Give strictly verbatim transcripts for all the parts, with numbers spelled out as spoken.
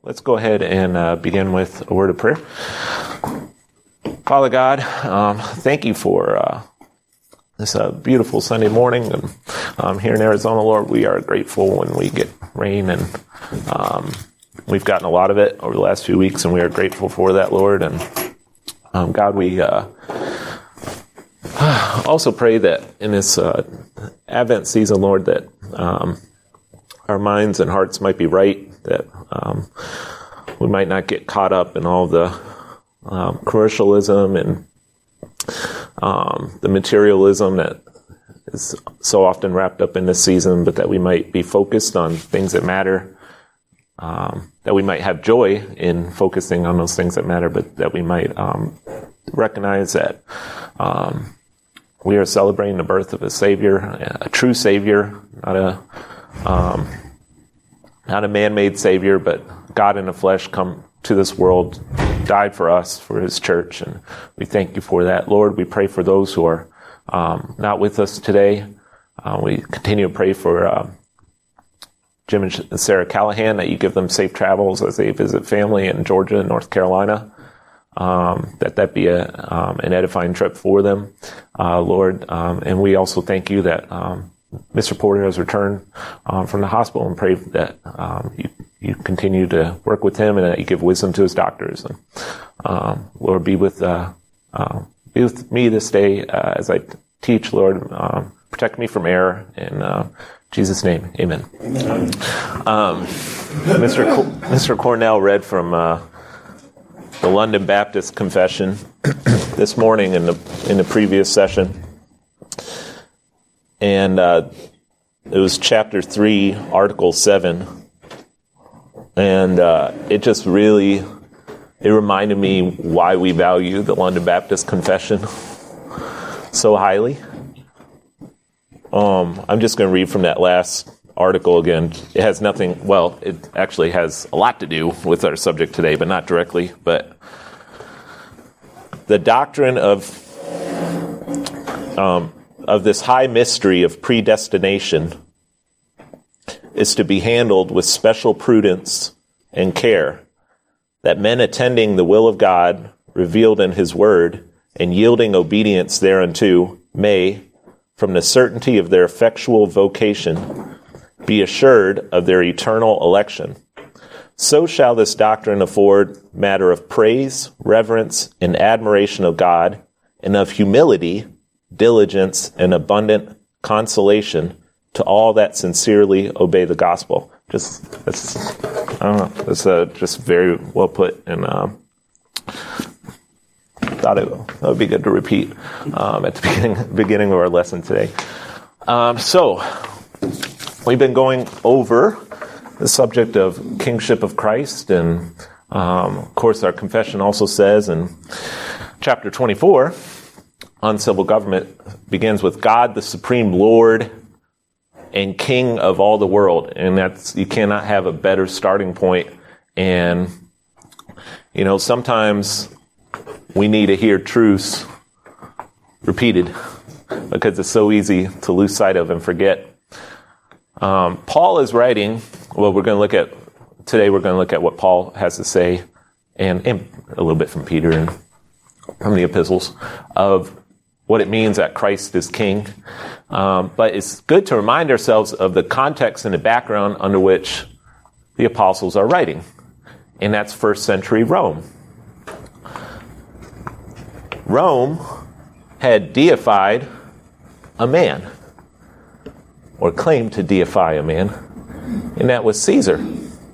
Let's go ahead and uh, begin with a word of prayer. Father God, um, thank you for uh, this uh, beautiful Sunday morning. And um, here in Arizona, Lord, we are grateful when we get rain, and um, we've gotten a lot of it over the last few weeks, and we are grateful for that, Lord. And um, God, we uh, also pray that in this uh, Advent season, Lord, that um, our minds and hearts might be right, that um, we might not get caught up in all the um, commercialism and um, the materialism that is so often wrapped up in this season, but that we might be focused on things that matter, um, that we might have joy in focusing on those things that matter, but that we might um, recognize that um, we are celebrating the birth of a Savior, a true Savior, not a um, not a man-made Savior, but God in the flesh come to this world, died for us, for His church, and we thank you for that. Lord, we pray for those who are um, not with us today. Uh, we continue to pray for uh, Jim and Sarah Callahan, that you give them safe travels as they visit family in Georgia and North Carolina. Um, that that be a um, an edifying trip for them, uh, Lord. Um, and we also thank you that um, Mister Porter has returned um, from the hospital, and pray that um, you, you continue to work with him, and that you give wisdom to his doctors. And um, Lord, be with uh, uh, be with me this day uh, as I teach. Lord, um, protect me from error. In uh, Jesus' name, Amen. Amen. Um, Mister Co- Mister Cornell read from Uh, the London Baptist Confession this morning in the in the previous session, and uh, it was chapter three, article seven, and uh, it just really it reminded me why we value the London Baptist Confession so highly. Um, I'm just going to read from that last article again. It has nothing, well, it actually has a lot to do with our subject today, but not directly. But the doctrine of um, of this high mystery of predestination is to be handled with special prudence and care, that men attending the will of God revealed in His Word and yielding obedience thereunto may, from the certainty of their effectual vocation, be assured of their eternal election. So shall this doctrine afford matter of praise, reverence, and admiration of God, and of humility, diligence, and abundant consolation to all that sincerely obey the gospel. Just, that's, I don't know, that's uh, just very well put, and uh, thought it that would be good to repeat um, at the beginning, beginning of our lesson today. Um, so, We've been going over the subject of kingship of Christ, and um, of course our confession also says in chapter twenty-four on civil government begins with God, the supreme Lord and King of all the world, and that's, you cannot have a better starting point. And you know, sometimes we need to hear truths repeated because it's so easy to lose sight of and forget. Um, Paul is writing, well, we're going to look at, today we're going to look at what Paul has to say, and, and a little bit from Peter and from the epistles, of what it means that Christ is King. Um, but it's good to remind ourselves of the context and the background under which the apostles are writing, and that's first century Rome. Rome had deified a man, or claimed to deify a man, and that was Caesar.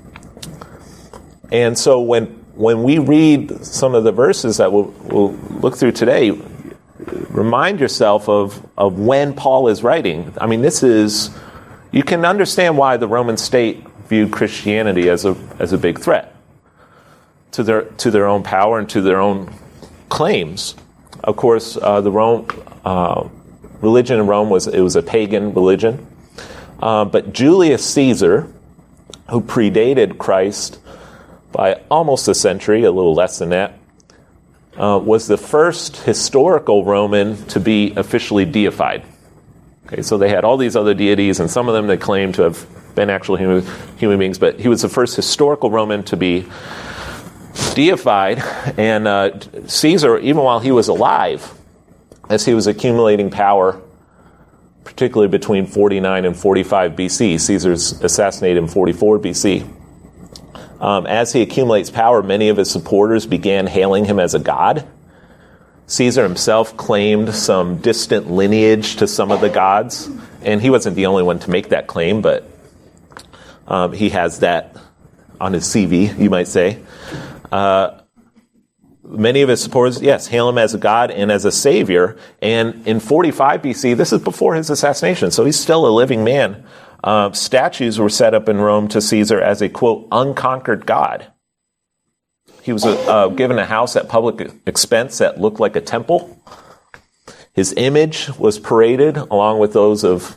And so when when we read some of the verses that we'll, we'll look through today, remind yourself of, of when Paul is writing. I mean, this is, you can understand why the Roman state viewed Christianity as a as a big threat to their to their own power and to their own claims. Of course, uh, the Rome uh, religion in Rome was it was a pagan religion. Uh, but Julius Caesar, who predated Christ by almost a century, a little less than that, uh, was the first historical Roman to be officially deified. Okay, so they had all these other deities, and some of them they claimed to have been actual human, human beings, but he was the first historical Roman to be deified. And uh, Caesar, even while he was alive, as he was accumulating power, particularly between forty-nine and forty-five B C, Caesar's assassinated in forty-four B C. Um, as he accumulates power, many of his supporters began hailing him as a god. Caesar himself claimed some distant lineage to some of the gods, and he wasn't the only one to make that claim, but um, he has that on his C V, you might say. Uh, many of his supporters, yes, hail him as a god and as a savior, and in forty-five B C, this is before his assassination, so he's still a living man. Uh, statues were set up in Rome to Caesar as a, quote, unconquered god. He was uh, given a house at public expense that looked like a temple. His image was paraded along with those of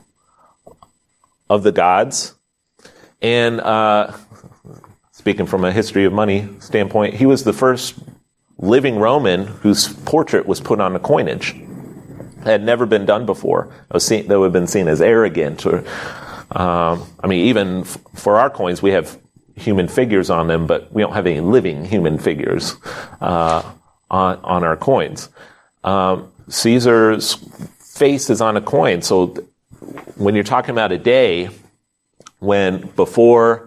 of the gods. And uh, speaking from a history of money standpoint, he was the first living Roman whose portrait was put on a coinage. It had never been done before. It was seen, that would have been seen as arrogant. Or, um, I mean, even f- for our coins, we have human figures on them, but we don't have any living human figures uh, on on our coins. Um, Caesar's face is on a coin, so th- when you're talking about a day when before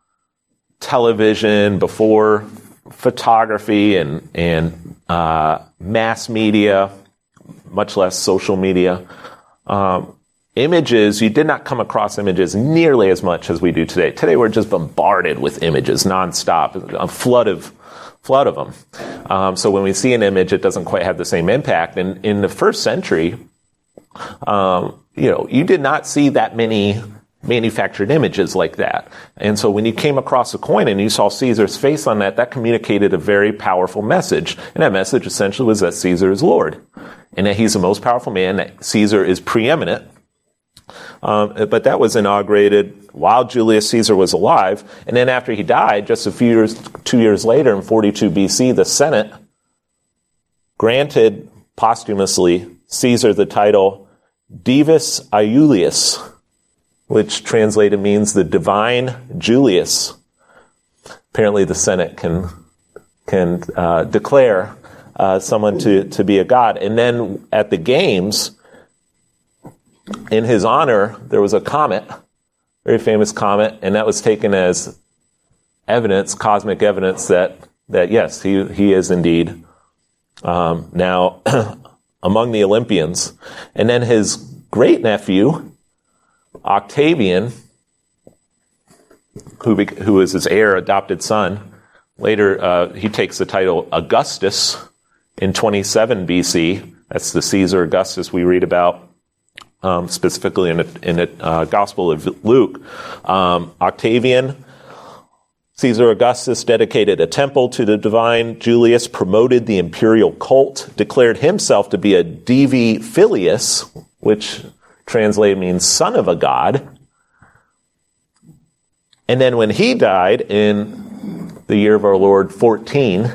television, before photography and and uh, mass media, much less social media, um, images, you did not come across images nearly as much as we do today. Today we're just bombarded with images nonstop, a flood of flood of them. Um, so when we see an image, it doesn't quite have the same impact. And in the first century, um, you know, you did not see that many manufactured images like that. And so when you came across a coin and you saw Caesar's face on that, that communicated a very powerful message. And that message essentially was that Caesar is Lord, and that he's the most powerful man, that Caesar is preeminent. Um, but that was inaugurated while Julius Caesar was alive. And then after he died, just a few years, two years later in forty-two B C, the Senate granted posthumously Caesar the title Divus Iulius, which translated means the divine Julius. Apparently the Senate can can uh, declare uh, someone to, to be a god. And then at the games, in his honor, there was a comet, very famous comet, and that was taken as evidence, cosmic evidence that, that yes, he, he is indeed um, now among the Olympians. And then his great-nephew, Octavian, who, be, who is his heir, adopted son, later uh, he takes the title Augustus in twenty-seven B C. That's the Caesar Augustus we read about. Um, specifically in the, in the uh, Gospel of Luke. Um, Octavian, Caesar Augustus dedicated a temple to the divine Julius, promoted the imperial cult, declared himself to be a divi filius, which translated means son of a god. And then when he died in the year of our Lord fourteen,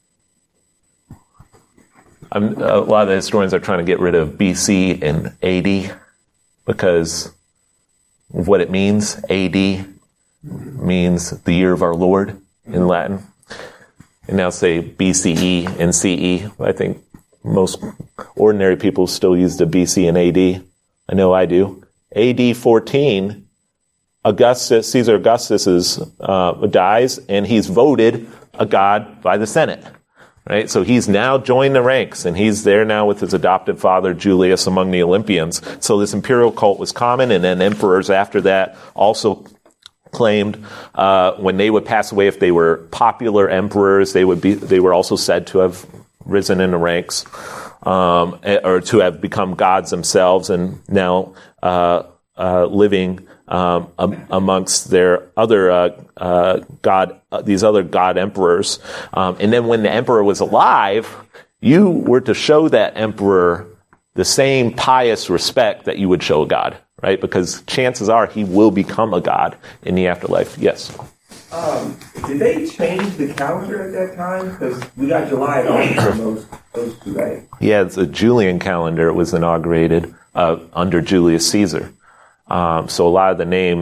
I'm, a lot of the historians are trying to get rid of B C and A D because of what it means. A D means the year of our Lord in Latin. And now say B C E and C E. I think most ordinary people still use the B C and A D. I know I do. A D fourteen, Augustus, Caesar Augustus is, uh, dies, and he's voted a god by the Senate. Right, so he's now joined the ranks, and he's there now with his adopted father, Julius, among the Olympians. So this imperial cult was common, and then emperors after that also claimed uh, when they would pass away, if they were popular emperors, they would be they were also said to have risen in the ranks, um, or to have become gods themselves, and now uh, uh, living Um, um, amongst their other uh, uh, god, uh, these other god emperors. Um, and then when the emperor was alive, you were to show that emperor the same pious respect that you would show a god, right? Because chances are he will become a god in the afterlife. Yes? Um, did they change the calendar at that time? Because we got July and August on those, those two days. Yeah, it's a Julian calendar. It was inaugurated uh, under Julius Caesar. Um, so a lot of the names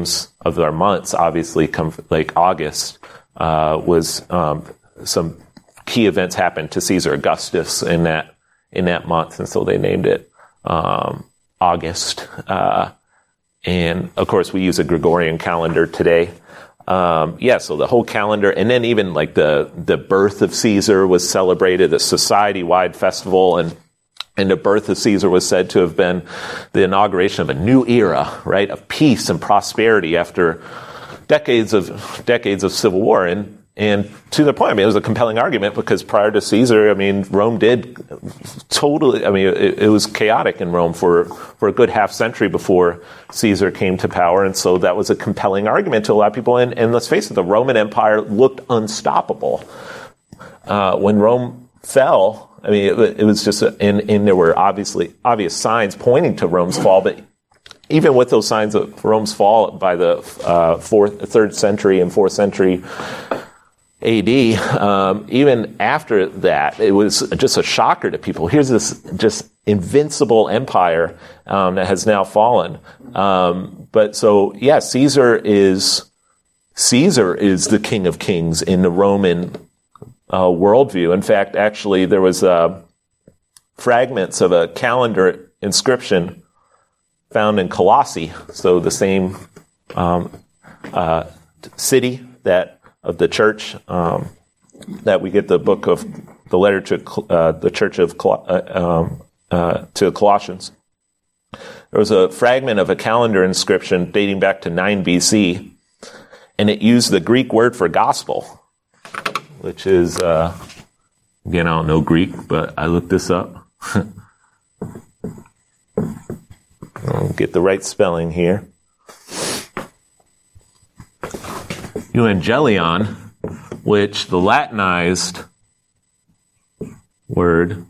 of our months, obviously, come like August uh, was um, some key events happened to Caesar Augustus in that in that month, and so they named it um, August. Uh, and of course, we use a Gregorian calendar today. Um, yeah, so the whole calendar, and then even like the the birth of Caesar was celebrated, a society-wide festival, and and the birth of Caesar was said to have been the inauguration of a new era, right, of peace and prosperity after decades of decades of civil war. And and to the point, I mean, it was a compelling argument because prior to Caesar, I mean, Rome did totally, I mean, it, it was chaotic in Rome for, for a good half century before Caesar came to power. And so that was a compelling argument to a lot of people. And, and let's face it, the Roman Empire looked unstoppable. Uh, when Rome fell, I mean, it, it was just, a, and, and there were obviously obvious signs pointing to Rome's fall, but even with those signs of Rome's fall by the uh, fourth, third century and fourth century A D, um, even after that, it was just a shocker to people. Here's this just invincible empire um, that has now fallen. Um, but so, yeah, Caesar is Caesar is the King of Kings in the Roman uh, worldview. In fact, actually, there was uh, fragments of a calendar inscription found in Colossae, so the same um, uh, city that of the church um, that we get the book of the letter to uh, the church of uh, um, uh, to Colossians. There was a fragment of a calendar inscription dating back to nine B C, and it used the Greek word for gospel, which is uh, again I don't know Greek, but I looked this up. I'll get the right spelling here. Evangelion, which the Latinized word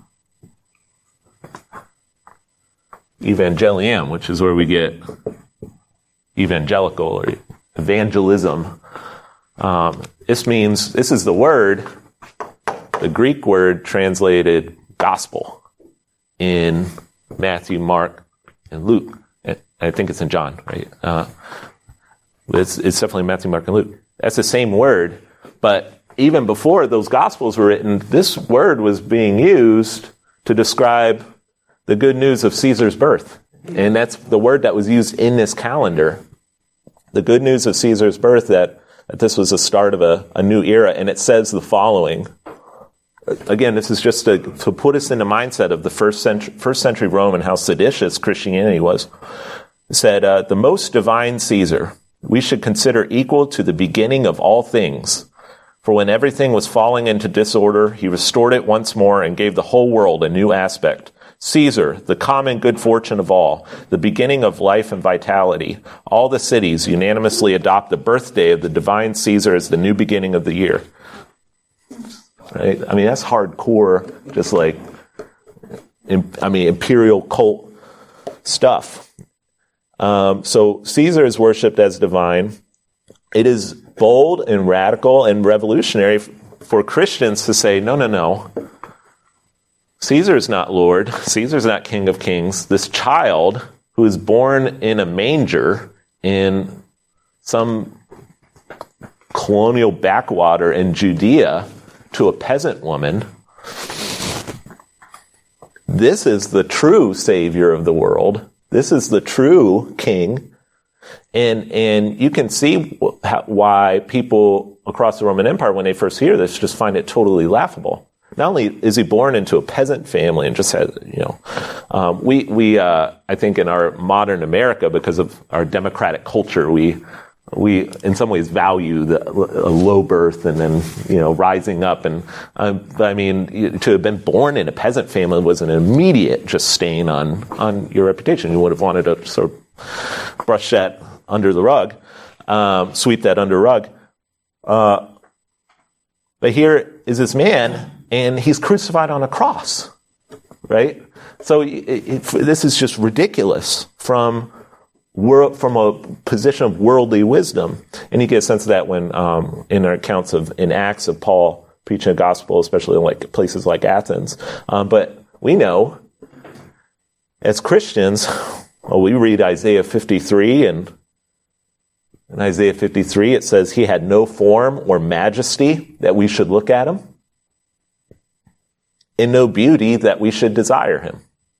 evangelium, which is where we get evangelical or evangelism. Um, this means, this is the word, the Greek word translated gospel in Matthew, Mark, and Luke. I think it's in John, right? Uh, It's, it's definitely Matthew, Mark, and Luke. That's the same word, but even before those Gospels were written, this word was being used to describe the good news of Caesar's birth. And that's the word that was used in this calendar. The good news of Caesar's birth, that, that this was the start of a, a new era. And it says the following. Again, this is just to, to put us in the mindset of the first century, first century Rome and how seditious Christianity was. It said, uh, the most divine Caesar we should consider equal to the beginning of all things. For when everything was falling into disorder, he restored it once more and gave the whole world a new aspect. Caesar, the common good fortune of all, the beginning of life and vitality. All the cities unanimously adopt the birthday of the divine Caesar as the new beginning of the year. Right? I mean, that's hardcore, just like, I mean, imperial cult stuff. Um, so Caesar is worshipped as divine. It is bold and radical and revolutionary f- for Christians to say, no, no, no. Caesar is not Lord. Caesar is not King of Kings. This child who is born in a manger in some colonial backwater in Judea to a peasant woman, this is the true Savior of the world. This is the true king, and and you can see how, why people across the Roman Empire, when they first hear this, just find it totally laughable. Not only is he born into a peasant family and just has, you know, um, we we uh, I think in our modern America, because of our democratic culture, we we in some ways value the a low birth and then, you know, rising up. And um, I mean, to have been born in a peasant family was an immediate just stain on on your reputation. You would have wanted to sort of brush that under the rug, um, sweep that under the rug. Uh, but here is this man, and he's crucified on a cross, right? So it, it, this is just ridiculous from world, from a position of worldly wisdom. And you get a sense of that when um, in our accounts of in Acts of Paul preaching the gospel, especially in like places like Athens. Um, but we know as Christians, well, we read Isaiah fifty-three, and In Isaiah fifty-three, it says he had no form or majesty that we should look at him, and no beauty that we should desire him.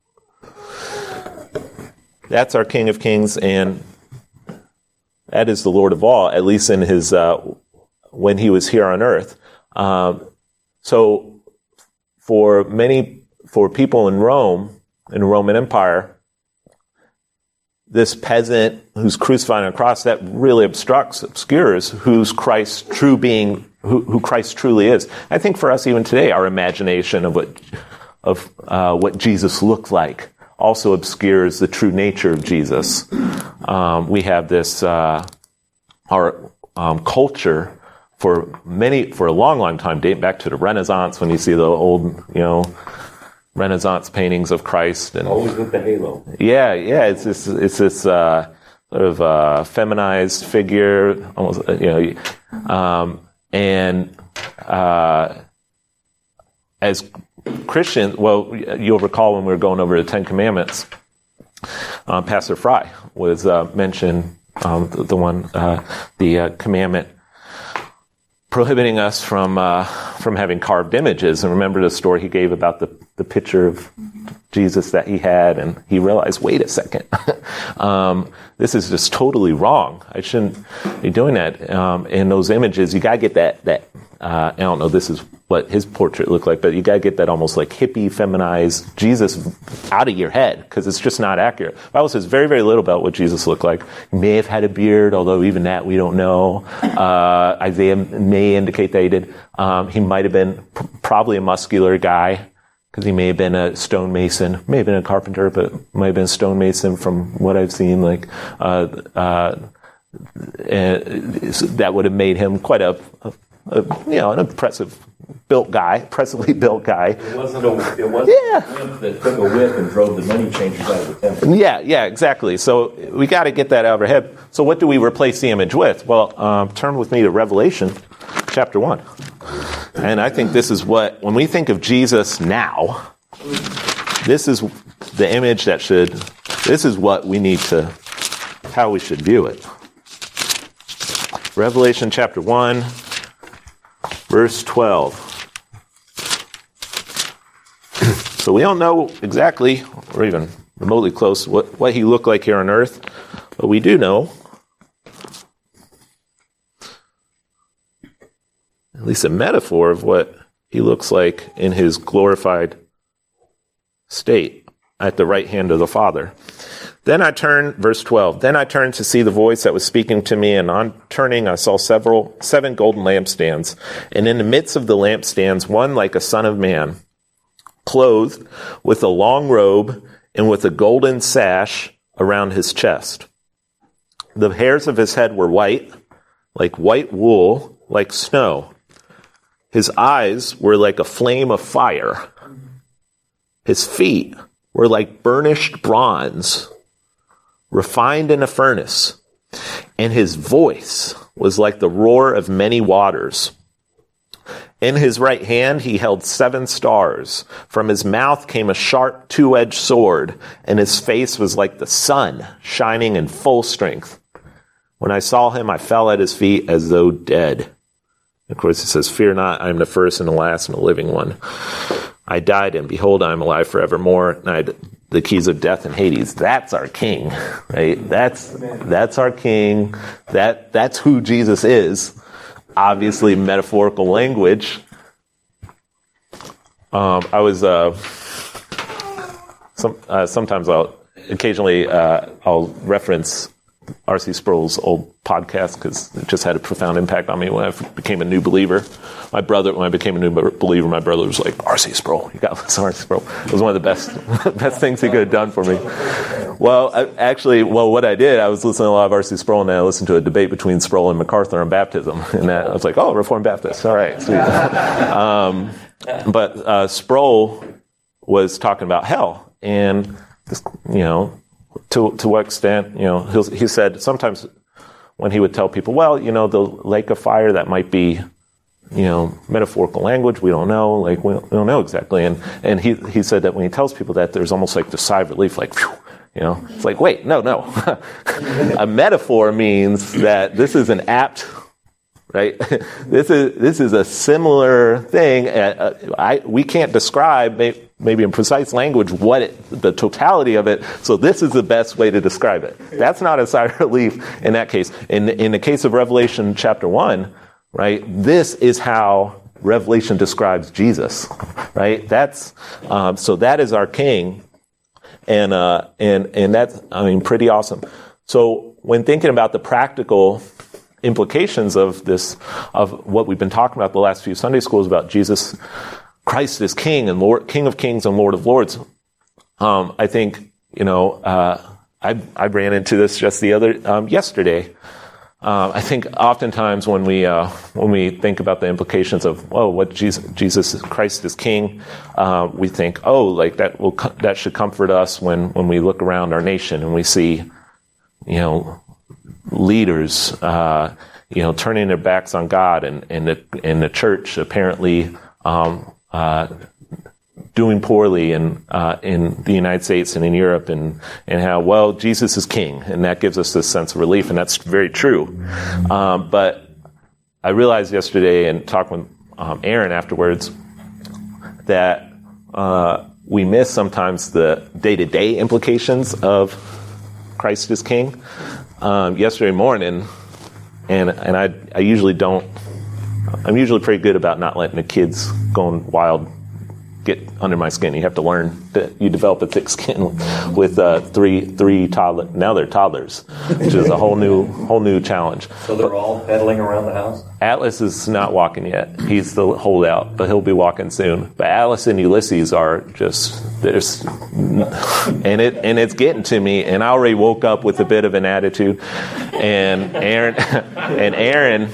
That's our King of Kings, and that is the Lord of all, at least in his uh, when he was here on earth. Um, so for many, for people in Rome, in the Roman Empire, this peasant who's crucified on a cross, that really obstructs, obscures who's Christ true being, who, who Christ truly is. I think for us even today, our imagination of what of uh, what Jesus looked like also obscures the true nature of Jesus. Um, we have this uh, our um, culture for many for a long, long time, dating back to the Renaissance, when you see the old, you know, Renaissance paintings of Christ, and always with the halo. Yeah, yeah, it's this, it's this uh, sort of uh, feminized figure, almost, you know, um, and uh, as Christians, well, you'll recall when we were going over the Ten Commandments, uh, Pastor Fry was uh, mentioned, um, the, the one, uh, the uh, commandment prohibiting us from uh, from having carved images. And remember the story he gave about the, the picture of Jesus that he had, and he realized, wait a second, um, this is just totally wrong. I shouldn't be doing that. Um, in those images, you gotta get that, that uh, I don't know, this is what his portrait looked like, but you gotta get that almost like hippie, feminized Jesus out of your head, because it's just not accurate. The Bible says very, very little about what Jesus looked like. He may have had a beard, although even that we don't know. Uh, Isaiah may indicate that he did. Um, he might have been pr- probably a muscular guy, because he may have been a stonemason, may have been a carpenter, but might have been a stonemason from what I've seen. Like uh, uh, that would have made him quite a, a, a you know, an impressive built guy, impressively built guy. It wasn't a it wasn't yeah. a wimp that took a whip and drove the money changers out of the temple. Yeah, yeah, exactly. So we got to get that out of our head. So what do we replace the image with? Well, um, turn with me to Revelation chapter one. And I think this is what, when we think of Jesus now, this is the image that should, this is what we need to, how we should view it. Revelation chapter one, verse twelve. So we don't know exactly, or even remotely close, what, what he looked like here on earth, but we do know, at least a metaphor of what he looks like in his glorified state at the right hand of the Father. Then I turned, verse twelve, then I turned to see the voice that was speaking to me, and on turning I saw several, seven golden lampstands, and in the midst of the lampstands one like a son of man, clothed with a long robe and with a golden sash around his chest. The hairs of his head were white, like white wool, like snow. His eyes were like a flame of fire. His feet were like burnished bronze, refined in a furnace. And his voice was like the roar of many waters. In his right hand he held seven stars. From his mouth came a sharp two-edged sword, and his face was like the sun, shining in full strength. When I saw him, I fell at his feet as though dead. Of course, it says, fear not, I am the first and the last and the living one. I died, and behold, I am alive forevermore, and I had the keys of death and Hades. That's our king, right? That's that's our king. That That's who Jesus is. Obviously, metaphorical language. Um, I was, uh, some, uh, sometimes I'll, occasionally uh, I'll reference R C Sproul's old podcast because it just had a profound impact on me when I became a new believer. My brother, when I became a new believer, my brother was like, R C Sproul, you got to listen to R C Sproul. It was one of the best best things he could have done for me. Well, I, actually, well, what I did, I was listening to a lot of R C Sproul, and then I listened to a debate between Sproul and MacArthur on baptism. And that, I was like, oh, Reformed Baptist. All right, sweet. um, but uh, Sproul was talking about hell. And, this, you know, To to what extent, you know, he he said sometimes when he would tell people, well, you know, the lake of fire, that might be, you know, metaphorical language. We don't know, like we don't, we don't know exactly. And and he he said that when he tells people that, there's almost like the sigh of relief, like, phew, You know, it's like, wait, no, no. A metaphor means that this is an apt, right? This is this is a similar thing. Uh, I we can't describe may, maybe in precise language what it, the totality of it. So this is the best way to describe it. That's not a sigh of relief in that case. In in the case of Revelation chapter one, right? This is how Revelation describes Jesus, right? That's um, so that is our King. And, uh, and, and that's, I mean, pretty awesome. So when thinking about the practical implications of this, of what we've been talking about the last few Sunday schools about Jesus Christ as King and Lord, King of Kings and Lord of Lords, um, I think, you know, uh, I, I ran into this just the other, um, yesterday. Uh, I think oftentimes when we uh, when we think about the implications of oh, what Jesus, Jesus Christ is King, uh, we think oh, like that will that should comfort us when, when we look around our nation and we see, you know, leaders, uh, you know, turning their backs on God and and the and the church apparently um, uh, doing poorly in uh, in the United States and in Europe, and and how well Jesus is King, and that gives us this sense of relief, and that's very true. Um, but I realized yesterday, and talking with um, Aaron afterwards, that uh, we miss sometimes the day-to-day implications of Christ as King. Um, yesterday morning, and and I I usually don't. I'm usually pretty good about not letting the kids going wild get under my skin. You have to learn that you develop a thick skin with uh, three three toddler. Now they're toddlers, which is a whole new whole new challenge. So they're all pedaling around the house? Atlas is not walking yet. He's the holdout, but he'll be walking soon. But Atlas and Ulysses are just there's, and it and it's getting to me. And I already woke up with a bit of an attitude, and Aaron and Aaron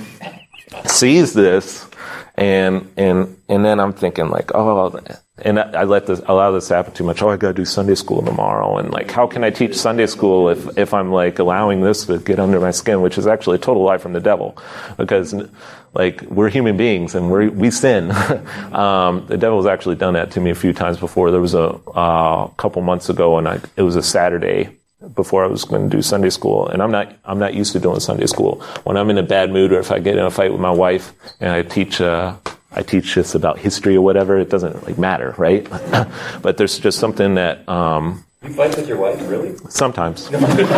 sees this. And and and then I'm thinking like, oh, and I, I let this allow this to happen too much. Oh, I got to do Sunday school tomorrow, and like, how can I teach Sunday school if if I'm like allowing this to get under my skin, which is actually a total lie from the devil, because like we're human beings and we we sin. um, the devil's actually done that to me a few times before. There was a uh, couple months ago, and I, it was a Saturday before I was going to do Sunday school, and I'm not I'm not used to doing Sunday school. When I'm in a bad mood, or if I get in a fight with my wife, and I teach uh, I teach this about history or whatever, it doesn't like matter, right? But there's just something that um, you fight with your wife, really? Sometimes.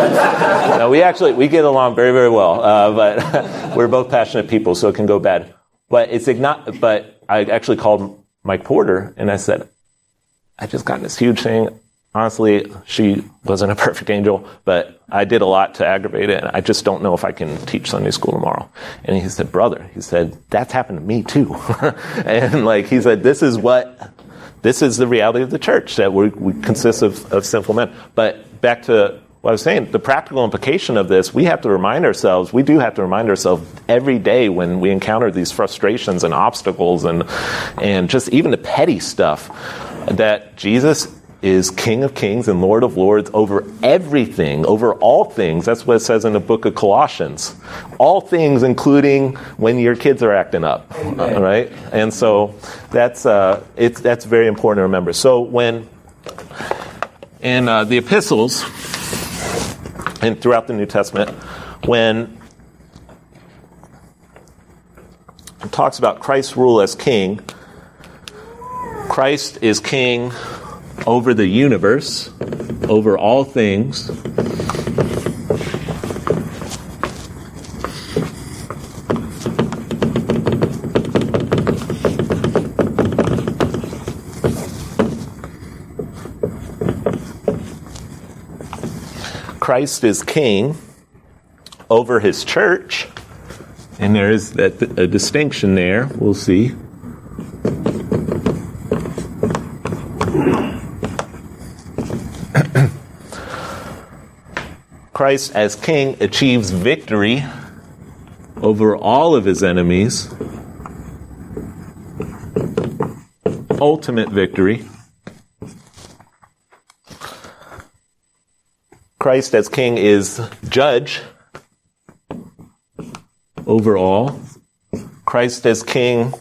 No, we actually we get along very very well, uh, but we're both passionate people, so it can go bad. But it's igno- But I actually called Mike Porter and I said, I just got this huge thing. Honestly, she wasn't a perfect angel, but I did a lot to aggravate it, and I just don't know if I can teach Sunday school tomorrow. And he said, brother, he said, that's happened to me too. And like, he said, this is what, this is the reality of the church, that we we consist of, of sinful men. But back to what I was saying, the practical implication of this, we have to remind ourselves, we do have to remind ourselves every day when we encounter these frustrations and obstacles and, and just even the petty stuff, that Jesus is King of Kings and Lord of Lords over everything, over all things. That's what it says in the book of Colossians. All things, including when your kids are acting up, uh, right? And so that's uh, it's that's very important to remember. So when in uh, the epistles and throughout the New Testament, when it talks about Christ's rule as King, Christ is King over the universe, over all things. Christ is King over his church, and there is that a distinction there. We'll see. Christ as King achieves victory over all of his enemies, ultimate victory. Christ as King is judge over all. Christ as King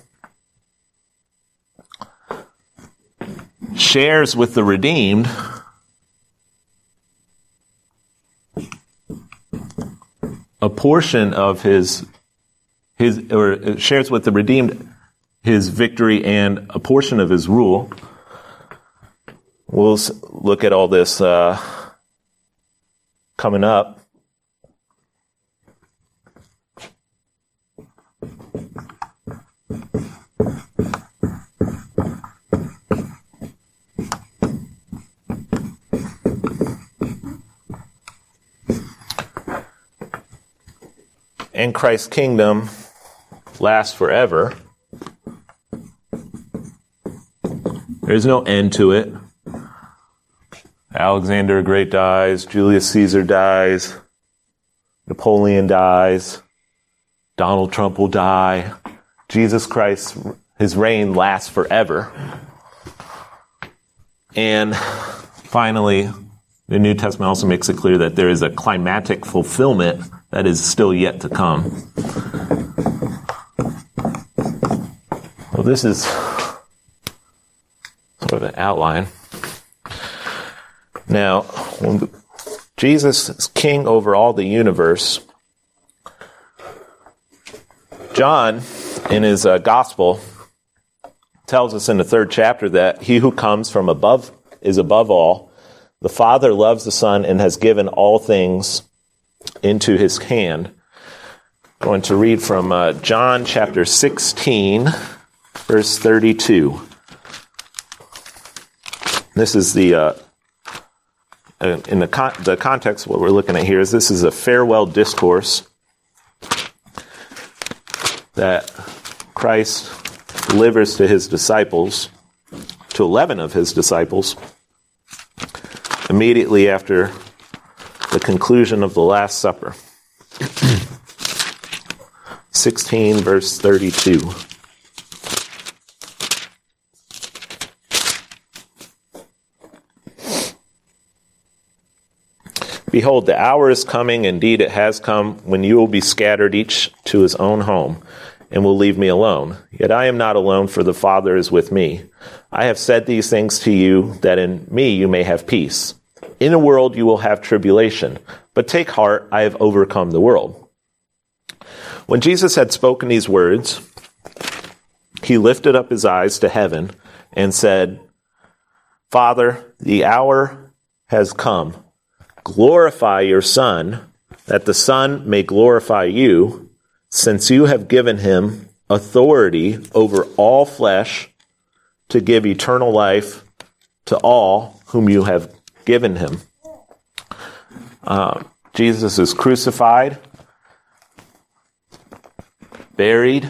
shares with the redeemed a portion of his, his, or shares with the redeemed his victory and a portion of his rule. We'll look at all this uh, coming up. And Christ's kingdom lasts forever. There's no end to it. Alexander the Great dies, Julius Caesar dies, Napoleon dies, Donald Trump will die. Jesus Christ, his reign lasts forever. And finally, the New Testament also makes it clear that there is a climatic fulfillment that is still yet to come. Well, this is sort of an outline. Now, when Jesus is king over all the universe, John, in his uh, gospel, tells us in the third chapter that he who comes from above is above all. The Father loves the Son and has given all things into his hand. I'm going to read from uh, John chapter sixteen, verse thirty-two. This is the, uh, in the, con- the context, what we're looking at here is this is a farewell discourse that Christ delivers to his disciples, to eleven of his disciples, immediately after the conclusion of the Last Supper. sixteen, verse thirty-two. Behold, the hour is coming, indeed it has come, when you will be scattered each to his own home, and will leave me alone. Yet I am not alone, for the Father is with me. I have said these things to you, that in me you may have peace. In the world you will have tribulation, but take heart, I have overcome the world. When Jesus had spoken these words, he lifted up his eyes to heaven and said, Father, the hour has come. Glorify your Son, that the Son may glorify you, since you have given him authority over all flesh to give eternal life to all whom you have given him. Uh, Jesus is crucified, buried,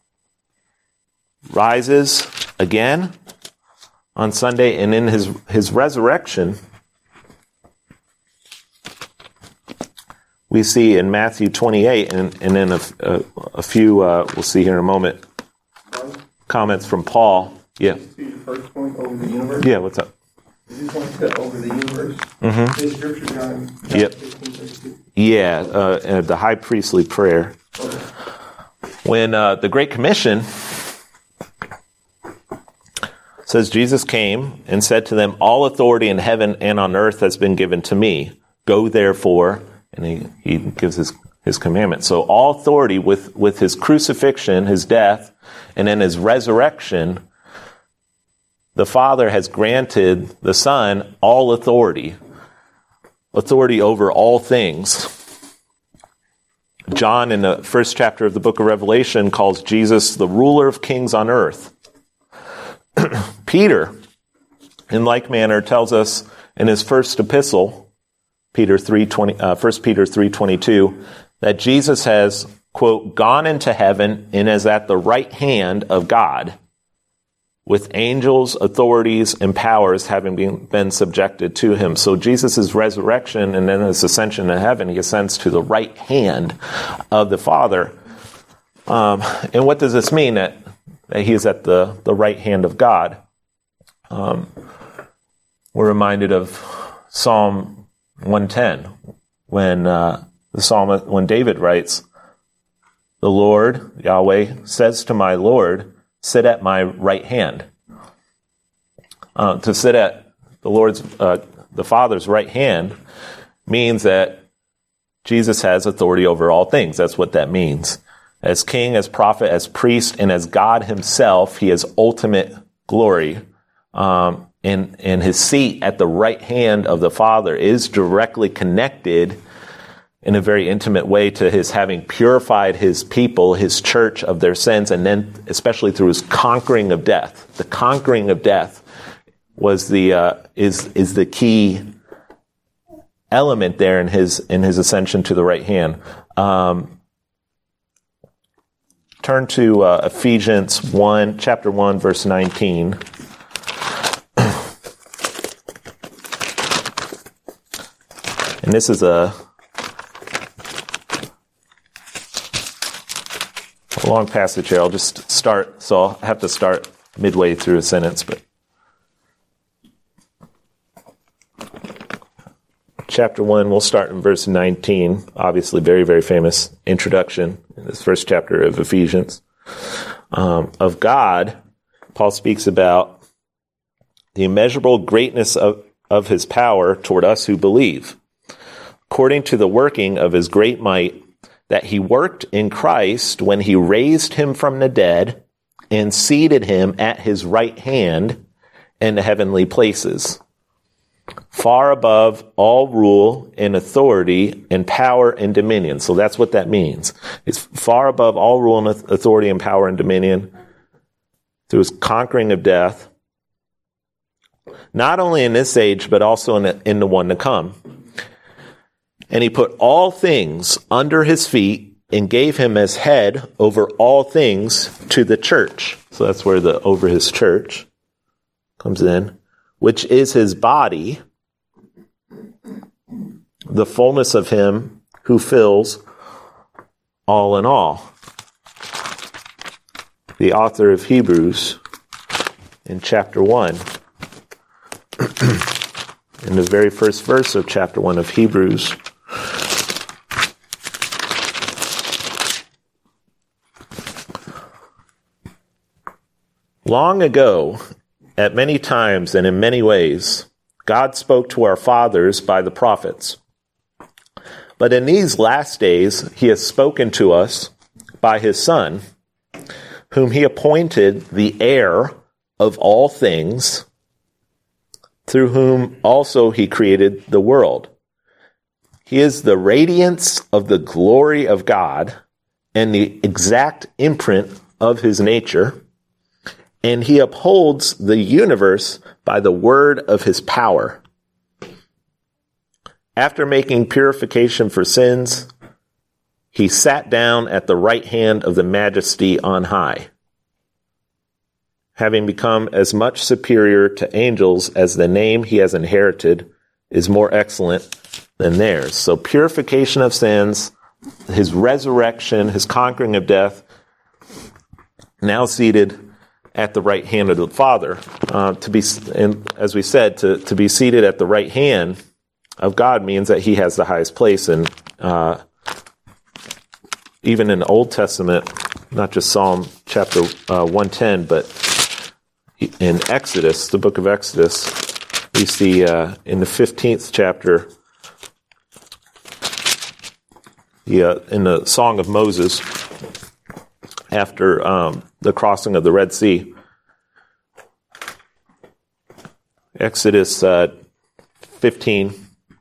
rises again on Sunday, and in his, his resurrection, we see in Matthew twenty-eight, and, and then a, a, a few, uh, we'll see here in a moment, comments from Paul. Yeah. Your first point over the universe? Yeah, what's up? Is this one step over the universe? Mm-hmm. Is Scripture John, John Yep. fifteen, thirty-two? Yeah, uh, uh, the high priestly prayer. Okay. When uh, the Great Commission says, Jesus came and said to them, all authority in heaven and on earth has been given to me. Go therefore, and he, he gives his, his commandment. So all authority with, with his crucifixion, his death, and then his resurrection, the Father has granted the Son all authority, authority over all things. John, in the first chapter of the book of Revelation, calls Jesus the ruler of kings on earth. Peter, in like manner, tells us in his first epistle, Peter three twenty, uh, First Peter three twenty-two, that Jesus has, quote, gone into heaven and is at the right hand of God, with angels, authorities, and powers having been, been subjected to him. So Jesus' resurrection and then his ascension to heaven, he ascends to the right hand of the Father. Um, and what does this mean, that, that he is at the, the right hand of God? Um, we're reminded of Psalm one ten, when uh, the psalmist, when David writes, the Lord, Yahweh, says to my Lord, sit at my right hand. Uh, to sit at the Lord's, uh, the Father's right hand means that Jesus has authority over all things. That's what that means. As king, as prophet, as priest, and as God himself, he has ultimate glory. Um, and, and his seat at the right hand of the Father is directly connected in a very intimate way to his having purified his people, his church, of their sins, and then especially through his conquering of death. The conquering of death was the uh, is is the key element there in his in his ascension to the right hand. Um, turn to uh, Ephesians one, chapter one, verse nineteen. And this is a A long passage here. I'll just start, so I'll have to start midway through a sentence, but chapter one, we'll start in verse nineteen, obviously very, very famous introduction in this first chapter of Ephesians. Um, of God, Paul speaks about the immeasurable greatness of, of his power toward us who believe, according to the working of his great might, that he worked in Christ when he raised him from the dead and seated him at his right hand in the heavenly places, far above all rule and authority and power and dominion. So that's what that means. It's far above all rule and authority and power and dominion through his conquering of death, not only in this age, but also in the, in the one to come. And he put all things under his feet and gave him as head over all things to the church. So that's where the over his church comes in, which is his body, the fullness of him who fills all in all. The author of Hebrews in chapter one, in the very first verse of chapter one of Hebrews, long ago, at many times and in many ways, God spoke to our fathers by the prophets. But in these last days, he has spoken to us by his Son, whom he appointed the heir of all things, through whom also he created the world. He is the radiance of the glory of God and the exact imprint of his nature, and he upholds the universe by the word of his power. After making purification for sins, he sat down at the right hand of the Majesty on high, having become as much superior to angels as the name he has inherited is more excellent than theirs. So purification of sins, his resurrection, his conquering of death, now seated at the right hand of the Father. Uh, to be, and as we said, to, to be seated at the right hand of God means that he has the highest place. And uh, even in the Old Testament, not just Psalm chapter uh, one ten, but in Exodus, the book of Exodus, we see uh, in the fifteenth chapter, the, uh, in the Song of Moses, after um, the crossing of the Red Sea, Exodus uh, fifteen.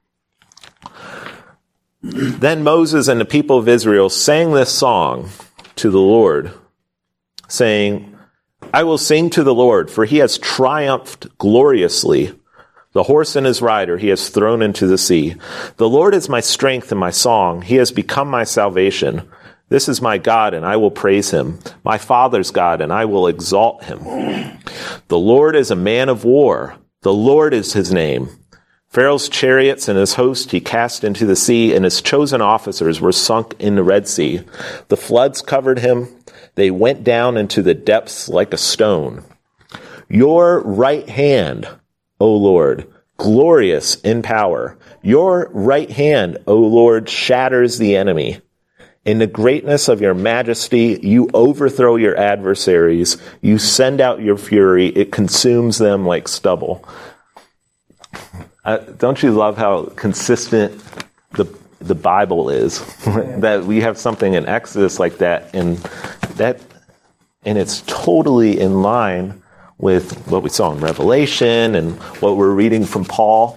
Then Moses and the people of Israel sang this song to the Lord, saying, I will sing to the Lord, for he has triumphed gloriously. The horse and his rider he has thrown into the sea. The Lord is my strength and my song. He has become my salvation. This is my God, and I will praise him, my Father's God, and I will exalt him. The Lord is a man of war. The Lord is his name. Pharaoh's chariots and his host he cast into the sea, and his chosen officers were sunk in the Red Sea. The floods covered him. They went down into the depths like a stone. Your right hand, O Lord, glorious in power. Your right hand, O Lord, shatters the enemy. In the greatness of your majesty, you overthrow your adversaries. You send out your fury. It consumes them like stubble. Uh, don't you love how consistent the the Bible is. That we have something in Exodus like that, and that, and it's totally in line with what we saw in Revelation and what we're reading from Paul.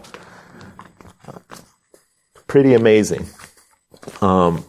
Pretty amazing. Um,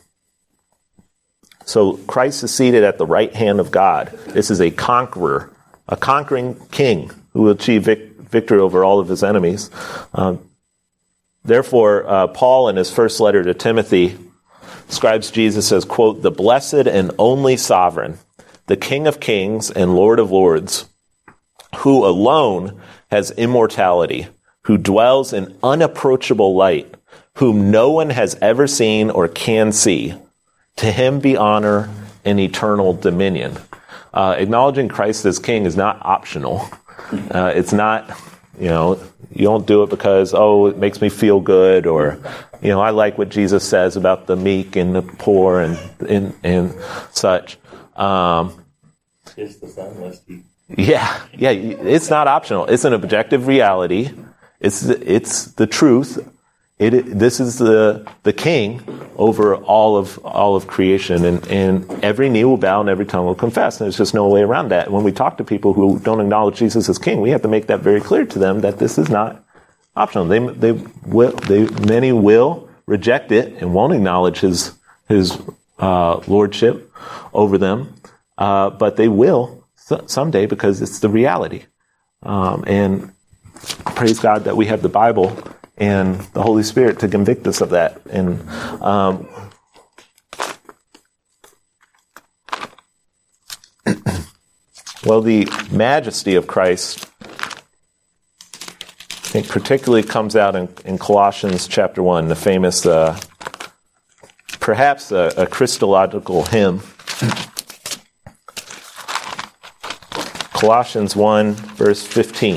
so Christ is seated at the right hand of God. This is a conqueror, a conquering king who will achieve vic- victory over all of his enemies. Um, therefore, uh, Paul, in his first letter to Timothy, describes Jesus as, quote, the blessed and only sovereign, the King of kings and Lord of lords, who alone has immortality, who dwells in unapproachable light, whom no one has ever seen or can see. To him be honor and eternal dominion. Uh, acknowledging Christ as king is not optional. Uh, it's not, you know, you don't do it because, oh, it makes me feel good, or, you know, I like what Jesus says about the meek and the poor and and, and such. Um, Kiss the sun lest he... Yeah, yeah, it's not optional. It's an objective reality. It's it's the truth. It this is the the king over all of all of creation, and, and every knee will bow and every tongue will confess. And there's just no way around that. When we talk to people who don't acknowledge Jesus as king, we have to make that very clear to them that this is not optional. They they will they many will reject it and won't acknowledge his his uh, lordship over them, uh, but they will someday, because it's the reality. Um, and praise God that we have the Bible and the Holy Spirit to convict us of that. And um, well, the majesty of Christ, I think, particularly comes out in, in Colossians chapter one, the famous, uh, perhaps a, a Christological hymn. Colossians one, verse fifteen.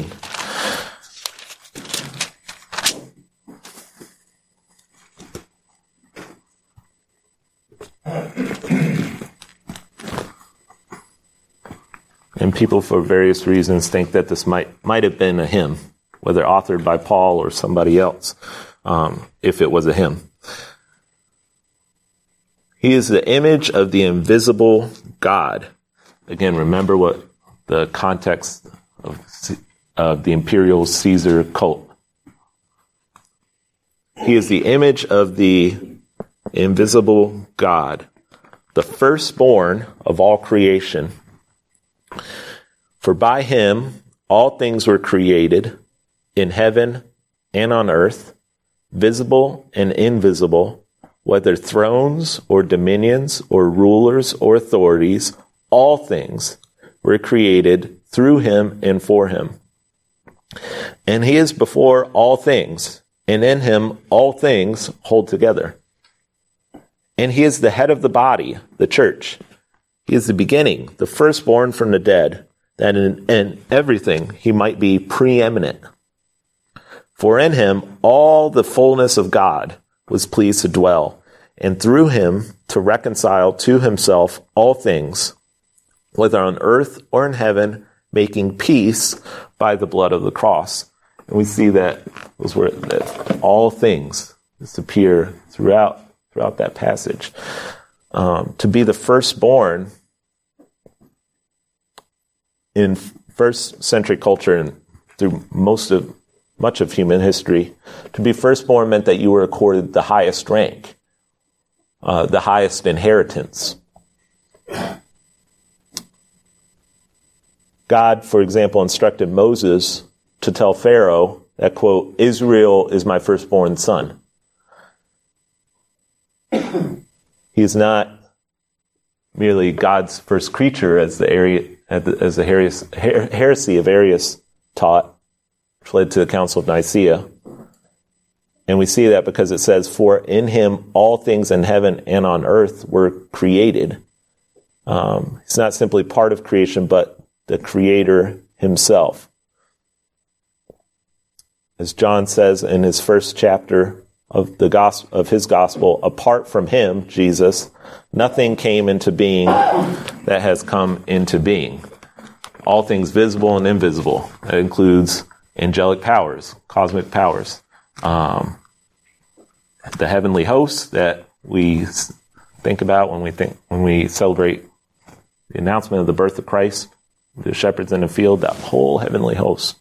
And people, for various reasons, think that this might might have been a hymn, whether authored by Paul or somebody else, um, if it was a hymn. He is the image of the invisible God. Again, remember what the context of, of the imperial Caesar cult. He is the image of the invisible God, the firstborn of all creation. For by him all things were created, in heaven and on earth, visible and invisible, whether thrones or dominions or rulers or authorities, all things were created through him and for him. And he is before all things, and in him all things hold together. And he is the head of the body, the church. He is the beginning, the firstborn from the dead, that in, in everything he might be preeminent. For in him all the fullness of God was pleased to dwell, and through him to reconcile to himself all things, whether on earth or in heaven, making peace by the blood of the cross. And we see that those were that all things just appear throughout throughout that passage. Um, to be the firstborn in first century culture and through most of much of human history, to be firstborn meant that you were accorded the highest rank, uh, the highest inheritance. God, for example, instructed Moses to tell Pharaoh that, quote, Israel is my firstborn son. He is not merely God's first creature, as the Ari- as the heresy of Arius taught, which led to the Council of Nicaea. And we see that because it says, for in him all things in heaven and on earth were created. Um, he's not simply part of creation, but the Creator himself. As John says in his first chapter of the gospel, of his gospel, apart from him, Jesus, nothing came into being that has come into being. All things visible and invisible. That includes angelic powers, cosmic powers, um, the heavenly hosts that we think about when we think when we celebrate the announcement of the birth of Christ, the shepherds in the field, that whole heavenly host.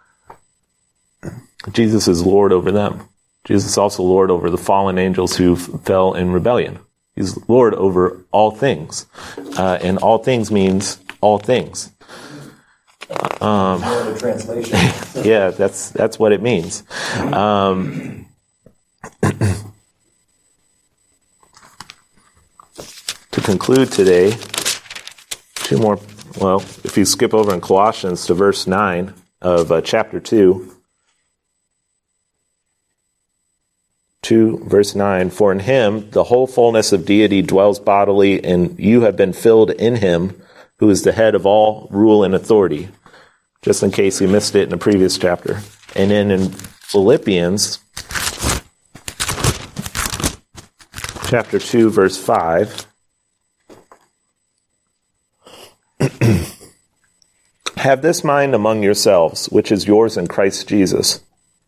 Jesus is Lord over them. Jesus is also Lord over the fallen angels who f- fell in rebellion. He's Lord over all things. Uh, and all things means all things. Um, translation. yeah, that's that's what it means. Um, to conclude today, two more, well, if you skip over in Colossians to verse nine of uh, chapter two, two, verse nine, for in him the whole fullness of deity dwells bodily, and you have been filled in him, who is the head of all rule and authority. Just in case you missed it in the previous chapter. And then in Philippians, chapter two, verse five, have this mind among yourselves, which is yours in Christ Jesus,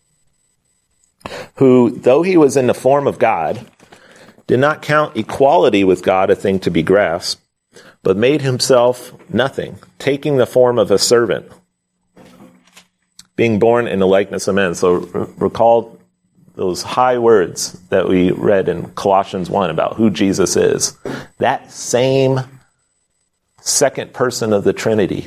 who, though he was in the form of God, did not count equality with God a thing to be grasped, but made himself nothing, taking the form of a servant, being born in the likeness of men. So recall those high words that we read in Colossians one about who Jesus is. That same second person of the Trinity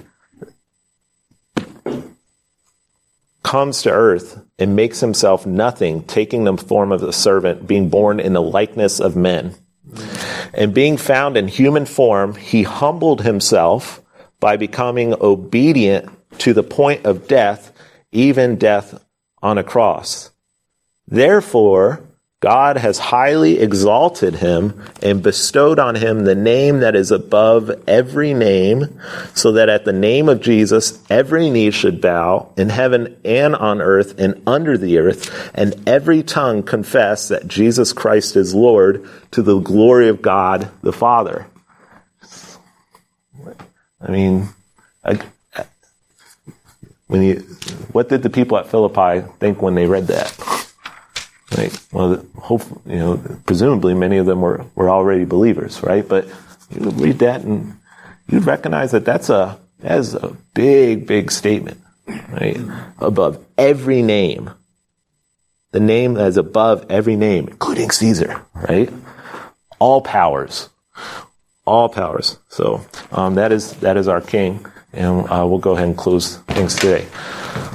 comes to earth and makes himself nothing, taking the form of a servant, being born in the likeness of men. And being found in human form, he humbled himself by becoming obedient to the point of death, even death on a cross. Therefore, God has highly exalted him and bestowed on him the name that is above every name, so that at the name of Jesus every knee should bow in heaven and on earth and under the earth, and every tongue confess that Jesus Christ is Lord, to the glory of God the Father. I mean, I, when you, what did the people at Philippi think when they read that? Right. Well, hope, you know, presumably many of them were, were already believers, right? But you would read that and you'd recognize that that's a that is a big, big statement, right? Above every name, the name that is above every name, including Caesar, right? All powers, all powers. So um, that is that is our King, and uh, we'll go ahead and close things today.